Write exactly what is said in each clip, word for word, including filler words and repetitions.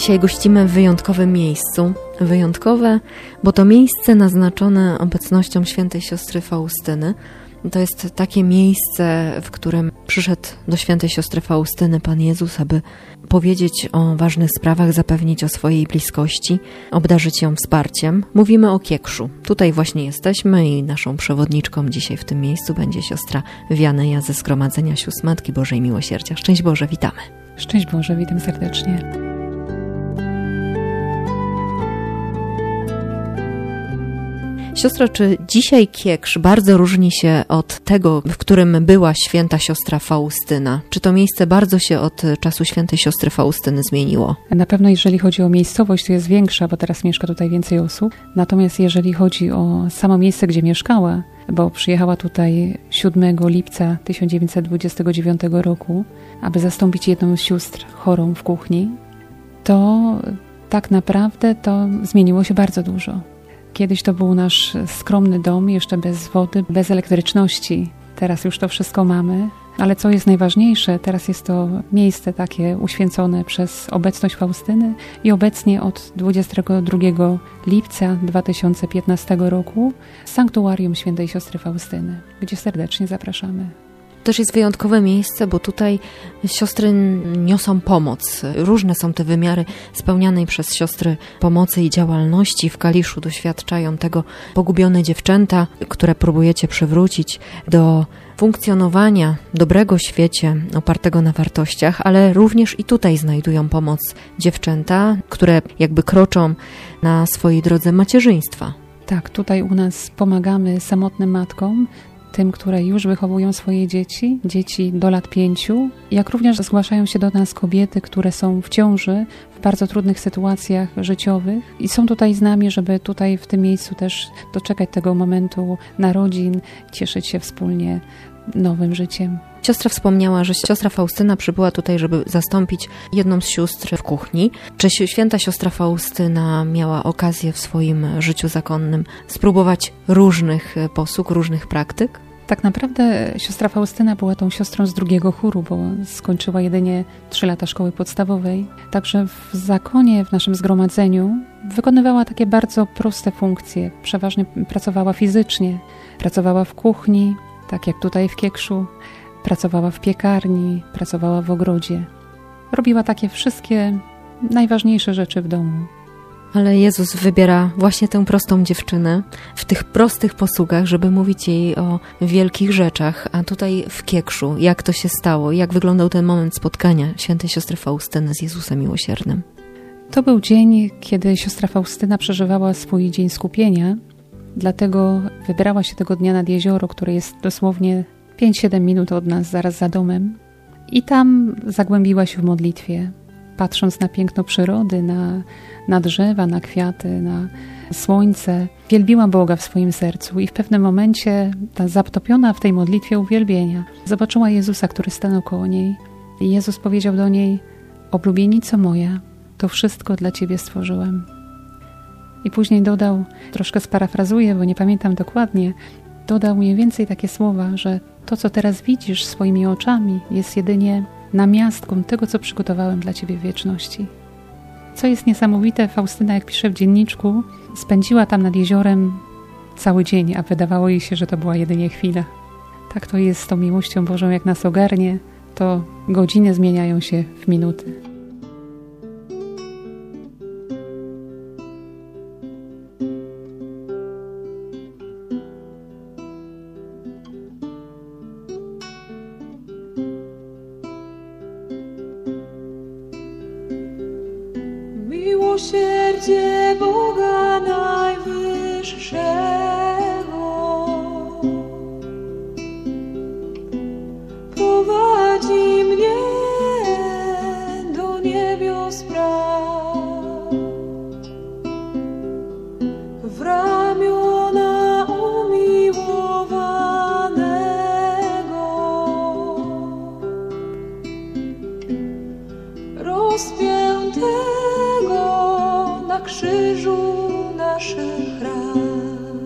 Dzisiaj gościmy w wyjątkowym miejscu. Wyjątkowe, bo to miejsce naznaczone obecnością świętej siostry Faustyny. To jest takie miejsce, w którym przyszedł do świętej siostry Faustyny Pan Jezus, aby powiedzieć o ważnych sprawach, zapewnić o swojej bliskości, obdarzyć ją wsparciem. Mówimy o Kiekszu. Tutaj właśnie jesteśmy i naszą przewodniczką dzisiaj w tym miejscu będzie siostra Wianeja ze Zgromadzenia Sióstr Matki Bożej Miłosierdzia. Szczęść Boże, witamy. Szczęść Boże, witam serdecznie. Siostro, czy dzisiaj Kieksz bardzo różni się od tego, w którym była święta siostra Faustyna? Czy to miejsce bardzo się od czasu świętej siostry Faustyny zmieniło? Na pewno jeżeli chodzi o miejscowość, to jest większa, bo teraz mieszka tutaj więcej osób. Natomiast jeżeli chodzi o samo miejsce, gdzie mieszkała, bo przyjechała tutaj siódmego lipca tysiąc dziewięćset dwudziestego dziewiątego roku, aby zastąpić jedną z sióstr chorą w kuchni, to tak naprawdę to zmieniło się bardzo dużo. Kiedyś to był nasz skromny dom, jeszcze bez wody, bez elektryczności. Teraz już to wszystko mamy, ale co jest najważniejsze, teraz jest to miejsce takie uświęcone przez obecność Faustyny i obecnie od dwudziestego drugiego lipca dwa tysiące piętnastego roku Sanktuarium Świętej Siostry Faustyny, gdzie serdecznie zapraszamy. Też jest wyjątkowe miejsce, bo tutaj siostry niosą pomoc. Różne są te wymiary spełnianej przez siostry pomocy i działalności. W Kaliszu doświadczają tego pogubione dziewczęta, które próbujecie przywrócić do funkcjonowania dobrego w świecie opartego na wartościach, ale również i tutaj znajdują pomoc dziewczęta, które jakby kroczą na swojej drodze macierzyństwa. Tak, tutaj u nas pomagamy samotnym matkom, tym, które już wychowują swoje dzieci, dzieci do lat pięciu, jak również zgłaszają się do nas kobiety, które są w ciąży, w bardzo trudnych sytuacjach życiowych i są tutaj z nami, żeby tutaj w tym miejscu też doczekać tego momentu narodzin, cieszyć się wspólnie nowym życiem. Siostra wspomniała, że siostra Faustyna przybyła tutaj, żeby zastąpić jedną z sióstr w kuchni. Czy święta siostra Faustyna miała okazję w swoim życiu zakonnym spróbować różnych posług, różnych praktyk? Tak naprawdę siostra Faustyna była tą siostrą z drugiego chóru, bo skończyła jedynie trzy lata szkoły podstawowej. Także w zakonie, w naszym zgromadzeniu wykonywała takie bardzo proste funkcje. Przeważnie pracowała fizycznie, pracowała w kuchni, tak jak tutaj w Kiekszu. Pracowała w piekarni, pracowała w ogrodzie. Robiła takie wszystkie najważniejsze rzeczy w domu. Ale Jezus wybiera właśnie tę prostą dziewczynę w tych prostych posługach, żeby mówić jej o wielkich rzeczach. A tutaj w Kiekszu, jak to się stało? Jak wyglądał ten moment spotkania świętej siostry Faustyny z Jezusem Miłosiernym? To był dzień, kiedy siostra Faustyna przeżywała swój dzień skupienia. Dlatego wybrała się tego dnia nad jezioro, które jest dosłownie pięć siedem minut od nas, zaraz za domem. I tam zagłębiła się w modlitwie, patrząc na piękno przyrody, na, na drzewa, na kwiaty, na słońce. Wielbiła Boga w swoim sercu i w pewnym momencie, ta zatopiona w tej modlitwie uwielbienia, zobaczyła Jezusa, który stanął koło niej. I Jezus powiedział do niej: oblubienico moja, to wszystko dla Ciebie stworzyłem. I później dodał, troszkę sparafrazuję, bo nie pamiętam dokładnie, dodał mniej więcej takie słowa, że to, co teraz widzisz swoimi oczami, jest jedynie namiastką tego, co przygotowałem dla Ciebie w wieczności. Co jest niesamowite, Faustyna, jak pisze w dzienniczku, spędziła tam nad jeziorem cały dzień, a wydawało jej się, że to była jedynie chwila. Tak to jest z tą miłością Bożą, jak nas ogarnie, to godziny zmieniają się w minuty. Miłosierdzie Boga Najwyższego prowadzi mnie do niebios praw, w ramiona umiłowanego rozpiętego na krzyżu naszych ran.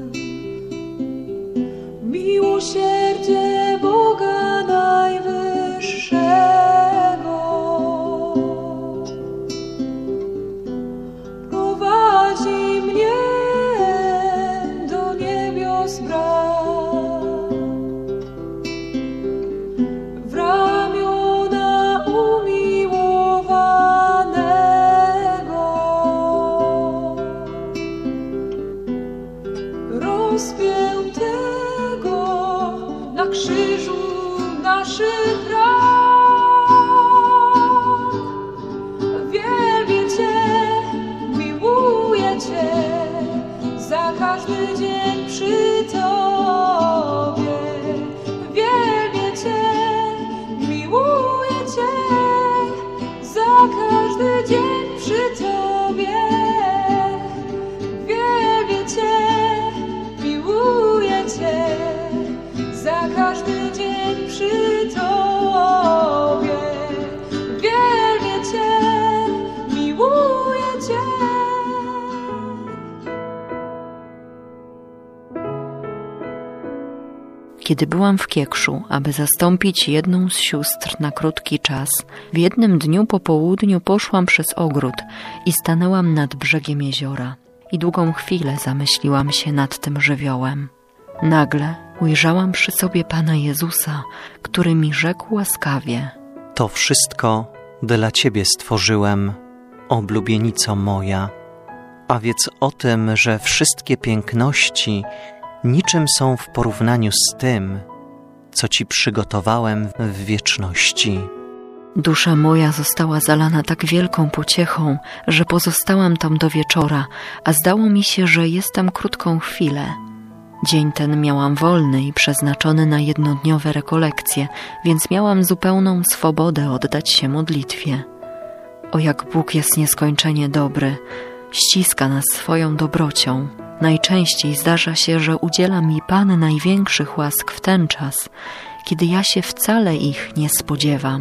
rozpiętego na krzyżu naszych ran. Wielbię Cię, miłuję Cię, za każdy dzień przy Tobie. Wielbię Cię, miłuję Cię, za każdy dzień przy Tobie. Wielbię Cię, miłuję Cię, za każdy dzień przy Tobie. Wielbię Cię, miłuję Cię. Kiedy byłam w Kiekszu, aby zastąpić jedną z sióstr na krótki czas, w jednym dniu po południu poszłam przez ogród i stanęłam nad brzegiem jeziora. I długą chwilę zamyśliłam się nad tym żywiołem. Nagle ujrzałam przy sobie Pana Jezusa, który mi rzekł łaskawie: To wszystko dla Ciebie stworzyłem, oblubienico moja, a wiedz o tym, że wszystkie piękności niczym są w porównaniu z tym, co Ci przygotowałem w wieczności. Dusza moja została zalana tak wielką pociechą, że pozostałam tam do wieczora, a zdało mi się, że jestem krótką chwilę. Dzień ten miałam wolny i przeznaczony na jednodniowe rekolekcje, więc miałam zupełną swobodę oddać się modlitwie. O, jak Bóg jest nieskończenie dobry, ściska nas swoją dobrocią. Najczęściej zdarza się, że udziela mi Pan największych łask w ten czas, kiedy ja się wcale ich nie spodziewam.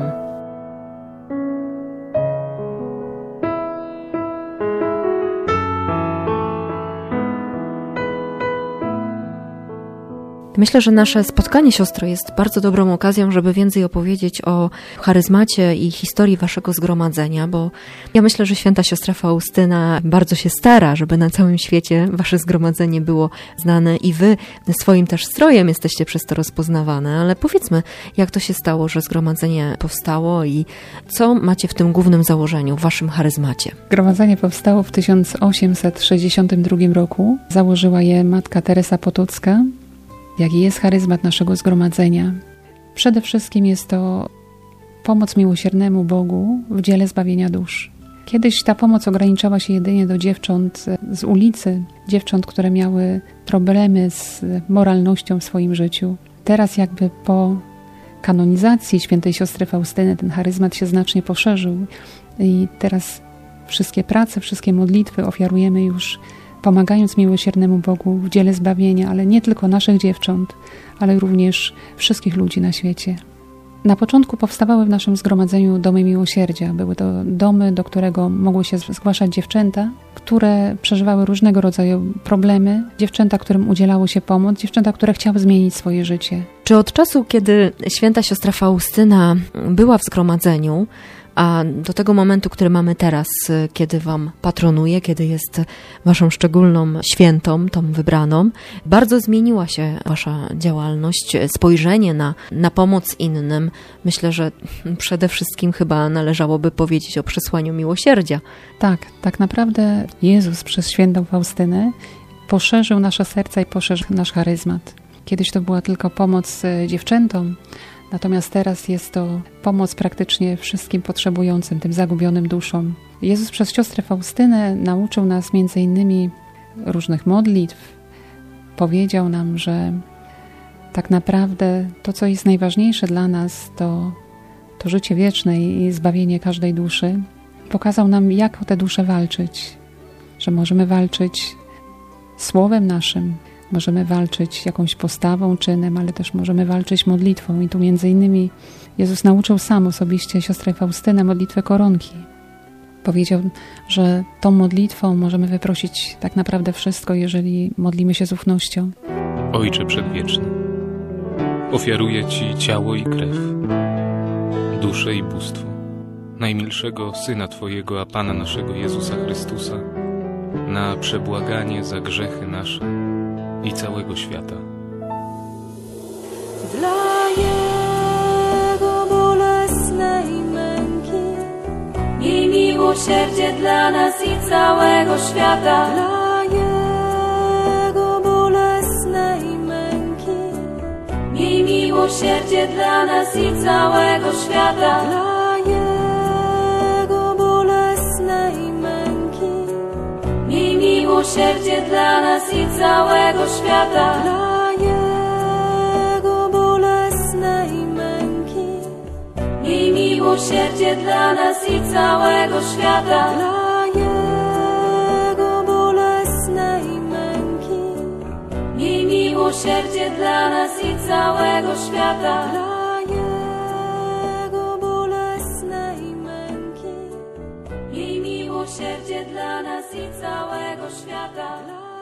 Myślę, że nasze spotkanie, siostro, jest bardzo dobrą okazją, żeby więcej opowiedzieć o charyzmacie i historii waszego zgromadzenia, bo ja myślę, że święta siostra Faustyna bardzo się stara, żeby na całym świecie wasze zgromadzenie było znane i wy swoim też strojem jesteście przez to rozpoznawane, ale powiedzmy, jak to się stało, że zgromadzenie powstało i co macie w tym głównym założeniu, w waszym charyzmacie? Zgromadzenie powstało w tysiąc osiemset sześćdziesiątym drugim roku. Założyła je matka Teresa Potocka. Jaki jest charyzmat naszego zgromadzenia? Przede wszystkim jest to pomoc miłosiernemu Bogu w dziele zbawienia dusz. Kiedyś ta pomoc ograniczała się jedynie do dziewcząt z ulicy, dziewcząt, które miały problemy z moralnością w swoim życiu. Teraz jakby po kanonizacji świętej siostry Faustyny ten charyzmat się znacznie poszerzył i teraz wszystkie prace, wszystkie modlitwy ofiarujemy już pomagając miłosiernemu Bogu w dziele zbawienia, ale nie tylko naszych dziewcząt, ale również wszystkich ludzi na świecie. Na początku powstawały w naszym zgromadzeniu domy miłosierdzia. Były to domy, do którego mogły się zgłaszać dziewczęta, które przeżywały różnego rodzaju problemy, dziewczęta, którym udzielało się pomoc, dziewczęta, które chciały zmienić swoje życie. Czy od czasu, kiedy święta siostra Faustyna była w zgromadzeniu, a do tego momentu, który mamy teraz, kiedy wam patronuje, kiedy jest waszą szczególną świętą, tą wybraną, bardzo zmieniła się wasza działalność, spojrzenie na, na pomoc innym. Myślę, że przede wszystkim chyba należałoby powiedzieć o przesłaniu miłosierdzia. Tak, tak naprawdę Jezus przez świętą Faustynę poszerzył nasze serca i poszerzył nasz charyzmat. Kiedyś to była tylko pomoc dziewczętom, natomiast teraz jest to pomoc praktycznie wszystkim potrzebującym, tym zagubionym duszom. Jezus przez siostrę Faustynę nauczył nas między innymi różnych modlitw. Powiedział nam, że tak naprawdę to, co jest najważniejsze dla nas, to, to życie wieczne i zbawienie każdej duszy. Pokazał nam, jak o tę duszę walczyć, że możemy walczyć słowem naszym, możemy walczyć jakąś postawą, czynem, ale też możemy walczyć modlitwą. I tu między innymi Jezus nauczył sam osobiście siostrę Faustynę modlitwę koronki. Powiedział, że tą modlitwą możemy wyprosić tak naprawdę wszystko, jeżeli modlimy się z ufnością. Ojcze Przedwieczny, ofiaruję Ci ciało i krew, duszę i bóstwo najmilszego Syna Twojego, a Pana naszego Jezusa Chrystusa, na przebłaganie za grzechy nasze i całego świata. Dla Jego bolesnej męki miej miłosierdzie dla nas i całego świata. Dla Jego bolesnej miłosierdzie dla nas i całego świata, dla Jego bolesnej męki. miej miłosierdzie dla nas i całego świata, Dla Jego bolesnej męki. miej miłosierdzie dla nas i całego świata, Dla Jego bolesnej męki. miej miłosierdzie dla nas i całego świata, Dla Jego bolesnej męki. miej miłosierdzie dla nas i całego świata.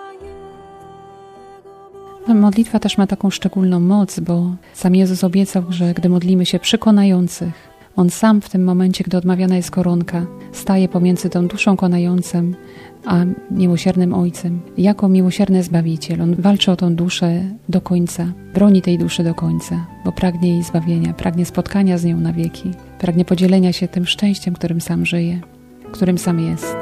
Modlitwa też ma taką szczególną moc, bo sam Jezus obiecał, że gdy modlimy się przy konających, On sam w tym momencie, gdy odmawiana jest koronka, staje pomiędzy tą duszą konającym a miłosiernym Ojcem. Jako miłosierny Zbawiciel On walczy o tą duszę do końca, broni tej duszy do końca, bo pragnie jej zbawienia, pragnie spotkania z nią na wieki, pragnie podzielenia się tym szczęściem, którym sam żyje, którym sam jest.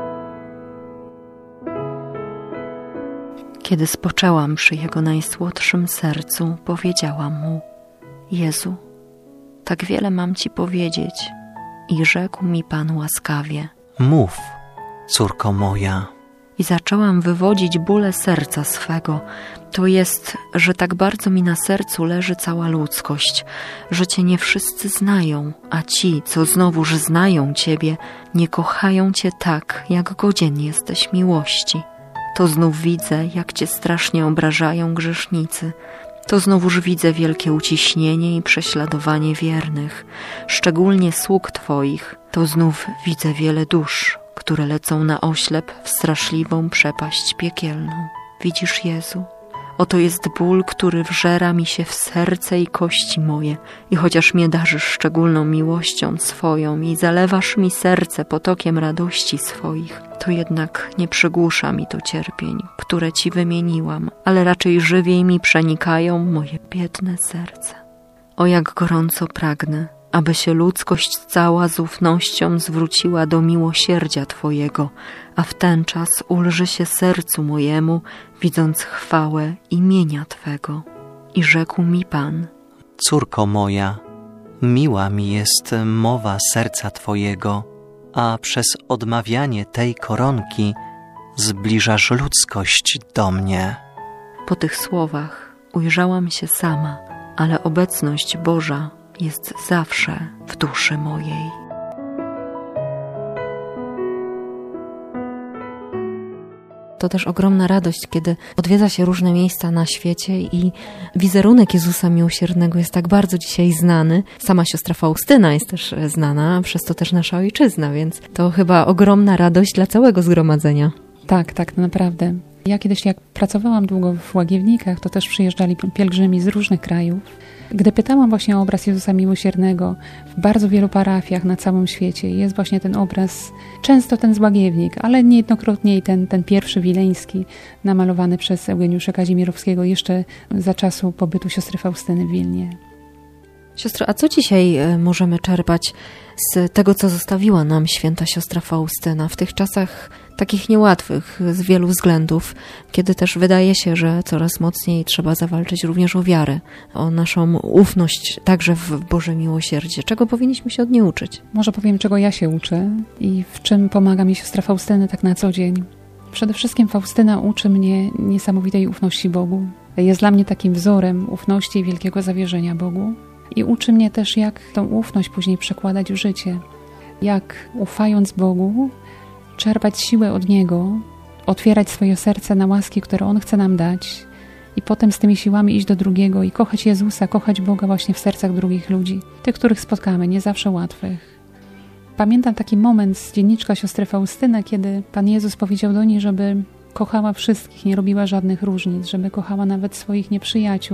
Kiedy spoczęłam przy Jego najsłodszym sercu, powiedziałam Mu: Jezu, tak wiele mam Ci powiedzieć. I rzekł mi Pan łaskawie: Mów, córko moja. I zaczęłam wywodzić bóle serca swego. To jest, że tak bardzo mi na sercu leży cała ludzkość, że Cię nie wszyscy znają, a ci, co znowuż znają Ciebie, nie kochają Cię tak, jak godzien jesteś miłości. To znów widzę, jak Cię strasznie obrażają grzesznicy. To znowuż widzę wielkie uciśnienie i prześladowanie wiernych, szczególnie sług Twoich. To znów widzę wiele dusz, które lecą na oślep w straszliwą przepaść piekielną. Widzisz, Jezu? Oto jest ból, który wżera mi się w serce i kości moje. I chociaż mnie darzysz szczególną miłością swoją i zalewasz mi serce potokiem radości swoich, to jednak nie przygłusza mi to cierpień, które Ci wymieniłam, ale raczej żywiej mi przenikają moje biedne serce. O, jak gorąco pragnę, aby się ludzkość cała z ufnością zwróciła do miłosierdzia Twojego, a w ten czas ulży się sercu mojemu, widząc chwałę imienia Twego. I rzekł mi Pan: Córko moja, miła mi jest mowa serca Twojego, a przez odmawianie tej koronki zbliżasz ludzkość do mnie. Po tych słowach ujrzałam się sama, ale obecność Boża jest zawsze w duszy mojej. To też ogromna radość, kiedy odwiedza się różne miejsca na świecie i wizerunek Jezusa Miłosiernego jest tak bardzo dzisiaj znany. Sama siostra Faustyna jest też znana, a przez to też nasza ojczyzna, więc to chyba ogromna radość dla całego zgromadzenia. Tak, tak, naprawdę. Ja kiedyś, jak pracowałam długo w Łagiewnikach, to też przyjeżdżali pielgrzymi z różnych krajów. Gdy pytałam właśnie o obraz Jezusa Miłosiernego, w bardzo wielu parafiach na całym świecie jest właśnie ten obraz, często ten z Łagiewnik, ale niejednokrotnie i ten, ten pierwszy wileński, namalowany przez Eugeniusza Kazimierowskiego jeszcze za czasu pobytu siostry Faustyny w Wilnie. Siostro, a co dzisiaj możemy czerpać z tego, co zostawiła nam święta siostra Faustyna w tych czasach takich niełatwych z wielu względów, kiedy też wydaje się, że coraz mocniej trzeba zawalczyć również o wiarę, o naszą ufność także w Boże miłosierdzie. Czego powinniśmy się od niej uczyć? Może powiem, czego ja się uczę i w czym pomaga mi siostra Faustyna tak na co dzień. Przede wszystkim Faustyna uczy mnie niesamowitej ufności Bogu. Jest dla mnie takim wzorem ufności i wielkiego zawierzenia Bogu. I uczy mnie też, jak tą ufność później przekładać w życie. Jak ufając Bogu, czerpać siłę od Niego, otwierać swoje serce na łaski, które On chce nam dać i potem z tymi siłami iść do drugiego i kochać Jezusa, kochać Boga właśnie w sercach drugich ludzi, tych, których spotkamy, nie zawsze łatwych. Pamiętam taki moment z dzienniczka siostry Faustyny, kiedy Pan Jezus powiedział do niej, żeby kochała wszystkich, nie robiła żadnych różnic, żeby kochała nawet swoich nieprzyjaciół.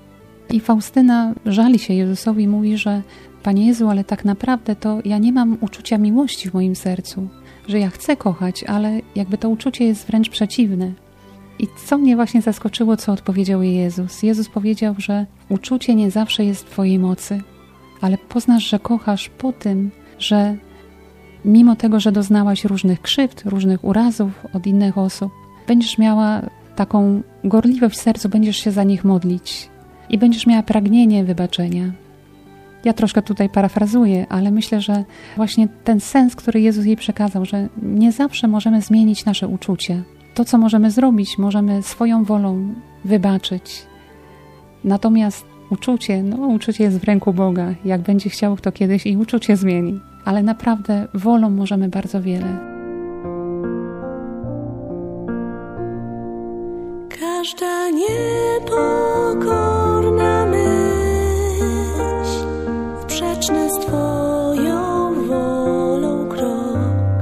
I Faustyna żali się Jezusowi i mówi, że Panie Jezu, ale tak naprawdę to ja nie mam uczucia miłości w moim sercu, że ja chcę kochać, ale jakby to uczucie jest wręcz przeciwne. I co mnie właśnie zaskoczyło, co odpowiedział jej Jezus. Jezus powiedział, że uczucie nie zawsze jest w Twojej mocy, ale poznasz, że kochasz po tym, że mimo tego, że doznałaś różnych krzywd, różnych urazów od innych osób, będziesz miała taką gorliwość w sercu, będziesz się za nich modlić. i będziesz miała pragnienie wybaczenia. Ja troszkę tutaj parafrazuję, ale myślę, że właśnie ten sens, który Jezus jej przekazał, że nie zawsze możemy zmienić nasze uczucie. To, co możemy zrobić, możemy swoją wolą wybaczyć. Natomiast uczucie, no uczucie jest w ręku Boga. Jak będzie chciał, to kiedyś i uczucie zmieni. Ale naprawdę wolą możemy bardzo wiele. Każda niepokorna myśl, sprzeczny z Twoją wolą krok,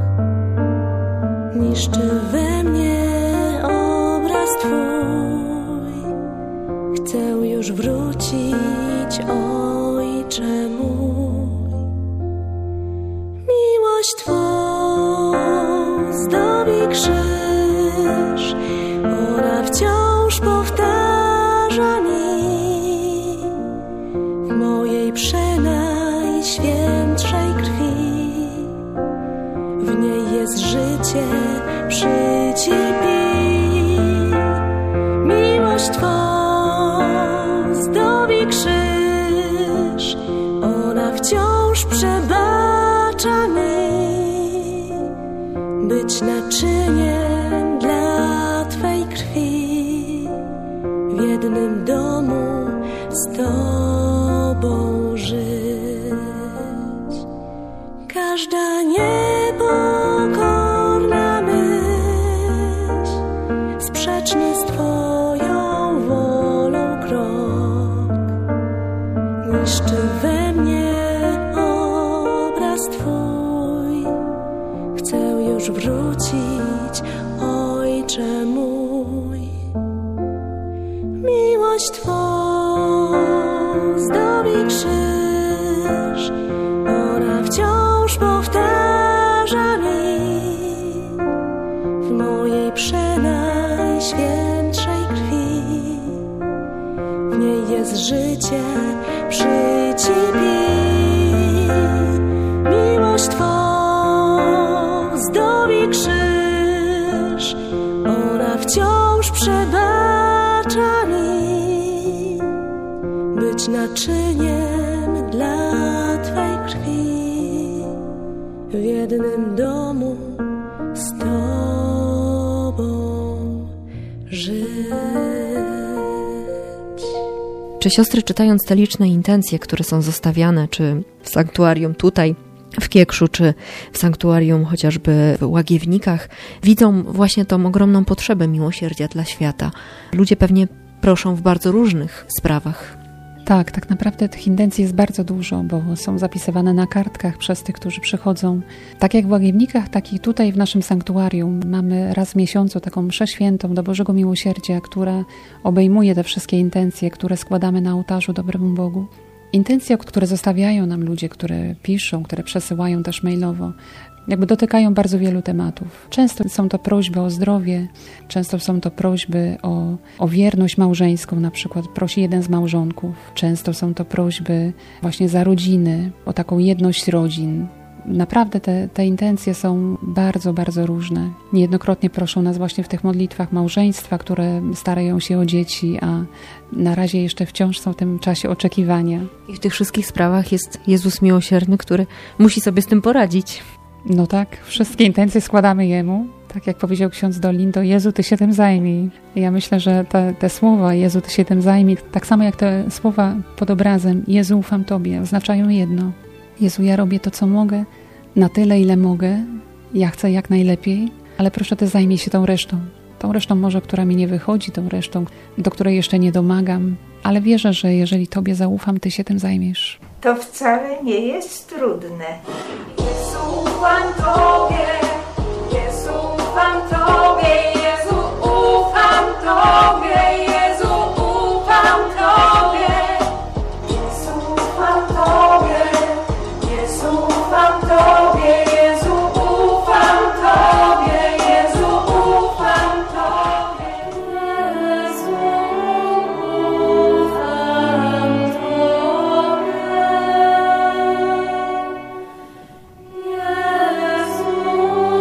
niszczy we mnie obraz Twój. Chcę już wrócić, Ojcze mój. Miłość Twą zdobi krzyż, ona wciąż powtarza mi w mojej przenajświętszej krwi. W niej jest życie, przycipi. Miłość Twą zdobi krzyż, ona wciąż przebacza mi. Być naczyniem dla Twej krwi, w jednym domu z Tobą żyć. Każda niepokorna myśl, sprzeczny z Twoją wolą krok, niszczy we mnie obraz Twój. Chcę już wrócić, Ojcze mój. Miłość Twą zdobi krzyż, ona wciąż powtarza mi w mojej przenajświętszej krwi. W niej jest życie, przycipi. Miłość Twą zdobi krzyż, ona wciąż przebacza mi. Być naczyniem dla Twej krwi, w jednym domu z Tobą żyć. Czy siostry, czytając te liczne intencje, które są zostawiane, czy w sanktuarium tutaj, w Kiekszu, czy w sanktuarium chociażby w Łagiewnikach, widzą właśnie tą ogromną potrzebę miłosierdzia dla świata? Ludzie pewnie proszą w bardzo różnych sprawach. Tak, tak naprawdę tych intencji jest bardzo dużo, bo są zapisywane na kartkach przez tych, którzy przychodzą. Tak jak w Łagiewnikach, tak i tutaj w naszym sanktuarium mamy raz w miesiącu taką mszę świętą do Bożego Miłosierdzia, która obejmuje te wszystkie intencje, które składamy na ołtarzu dobremu Bogu. Intencje, które zostawiają nam ludzie, które piszą, które przesyłają też mailowo, jakby dotykają bardzo wielu tematów. Często są to prośby o zdrowie, często są to prośby o, o wierność małżeńską, na przykład prosi jeden z małżonków. Często są to prośby właśnie za rodziny, o taką jedność rodzin. Naprawdę te, te intencje są bardzo, bardzo różne. Niejednokrotnie proszą nas właśnie w tych modlitwach małżeństwa, które starają się o dzieci, a na razie jeszcze wciąż są w tym czasie oczekiwania. I w tych wszystkich sprawach jest Jezus miłosierny, który musi sobie z tym poradzić. No tak, wszystkie intencje składamy Jemu. Tak jak powiedział ksiądz Dolindo, Jezu, Ty się tym zajmij. Ja myślę, że te, te słowa, Jezu, Ty się tym zajmij, tak samo jak te słowa pod obrazem, Jezu, ufam Tobie, oznaczają jedno. Jezu, ja robię to, co mogę, na tyle, ile mogę. Ja chcę jak najlepiej, ale proszę, Ty zajmij się tą resztą. Tą resztą może, która mi nie wychodzi, tą resztą, do której jeszcze nie domagam. Ale wierzę, że jeżeli Tobie zaufam, Ty się tym zajmiesz. To wcale nie jest trudne. Jezu, ufam Tobie, Jezu, ufam Tobie, Jezu, ufam Tobie, Jezu, ufam Tobie, Jezu, ufam Tobie, Jezu, ufam Tobie, Jezu, ufam Tobie, Jezu, ufam Tobie, Jezu, ufam Tobie, Jezu.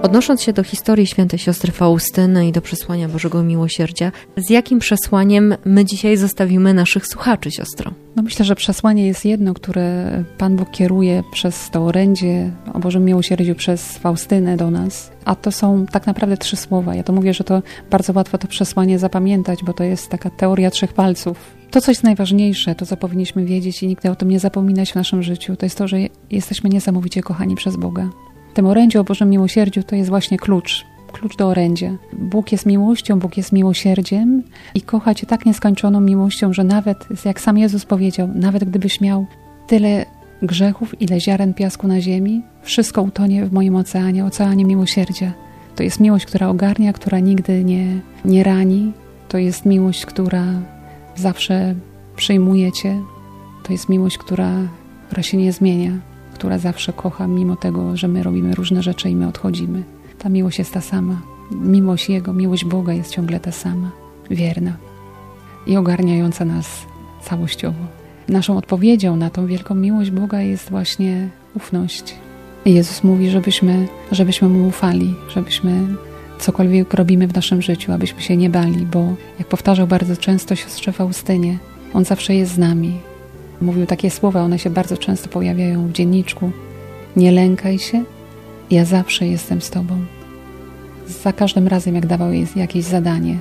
Odnosząc się do historii świętej siostry Faustyny i do przesłania Bożego Miłosierdzia, z jakim przesłaniem my dzisiaj zostawimy naszych słuchaczy, siostro? No myślę, że przesłanie jest jedno, które Pan Bóg kieruje przez to orędzie o Bożym Miłosierdziu, przez Faustynę do nas. A to są tak naprawdę trzy słowa. Ja to mówię, że to bardzo łatwo to przesłanie zapamiętać, bo to jest taka teoria trzech palców. To, co jest najważniejsze, to, co powinniśmy wiedzieć i nigdy o tym nie zapominać w naszym życiu, to jest to, że jesteśmy niesamowicie kochani przez Boga. W tym orędziu o Bożym Miłosierdziu to jest właśnie klucz. Klucz do orędzia. Bóg jest miłością, Bóg jest miłosierdziem i kocha Cię tak nieskończoną miłością, że nawet, jak sam Jezus powiedział, nawet gdybyś miał tyle grzechów, ile ziaren piasku na ziemi, wszystko utonie w moim oceanie, oceanie miłosierdzia. To jest miłość, która ogarnia, która nigdy nie, nie rani. To jest miłość, która zawsze przyjmuje Cię. To jest miłość, która, która się nie zmienia, która zawsze kocha, mimo tego, że my robimy różne rzeczy i my odchodzimy. Ta miłość jest ta sama. Miłość Jego, miłość Boga jest ciągle ta sama. Wierna i ogarniająca nas całościowo. Naszą odpowiedzią na tą wielką miłość Boga jest właśnie ufność. Jezus mówi, żebyśmy, żebyśmy Mu ufali, żebyśmy cokolwiek robimy w naszym życiu, abyśmy się nie bali, bo jak powtarzał bardzo często siostrze Faustynie, On zawsze jest z nami. Mówił takie słowa, one się bardzo często pojawiają w dzienniczku. Nie lękaj się, ja zawsze jestem z Tobą. Za każdym razem, jak dawał jej jakieś zadanie,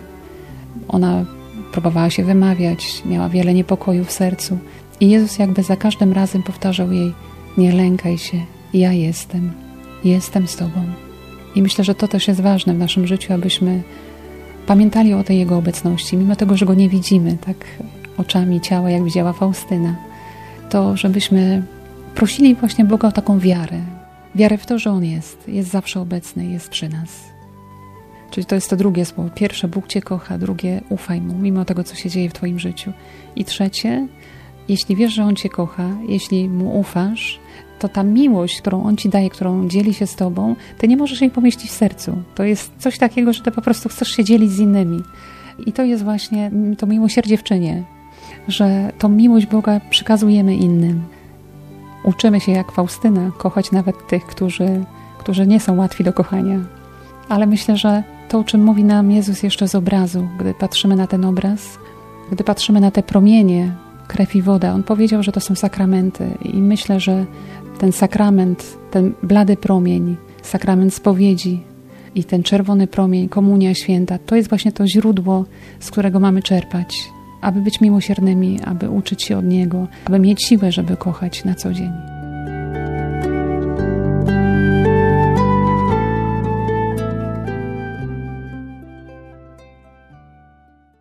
ona próbowała się wymawiać, miała wiele niepokoju w sercu. I Jezus jakby za każdym razem powtarzał jej, nie lękaj się, ja jestem, jestem z Tobą. I myślę, że to też jest ważne w naszym życiu, abyśmy pamiętali o tej Jego obecności, mimo tego, że Go nie widzimy, tak oczami ciała, jak widziała Faustyna. To żebyśmy prosili właśnie Boga o taką wiarę. Wiarę w to, że On jest, jest zawsze obecny, jest przy nas. Czyli to jest to drugie słowo. Pierwsze, Bóg Cię kocha, drugie, ufaj Mu, mimo tego, co się dzieje w Twoim życiu. I trzecie, jeśli wiesz, że On Cię kocha, jeśli Mu ufasz, to ta miłość, którą On Ci daje, którą dzieli się z Tobą, Ty nie możesz jej pomieścić w sercu. To jest coś takiego, że Ty po prostu chcesz się dzielić z innymi. I to jest właśnie to miłosierdzie w czynie, że tą miłość Boga przekazujemy innym. Uczymy się jak Faustyna kochać nawet tych, którzy, którzy nie są łatwi do kochania. Ale myślę, że to, o czym mówi nam Jezus jeszcze z obrazu, gdy patrzymy na ten obraz, gdy patrzymy na te promienie, krew i woda, On powiedział, że to są sakramenty. I myślę, że ten sakrament, ten blady promień, sakrament spowiedzi i ten czerwony promień, komunia święta, to jest właśnie to źródło, z którego mamy czerpać, aby być miłosiernymi, aby uczyć się od Niego, aby mieć siłę, żeby kochać na co dzień.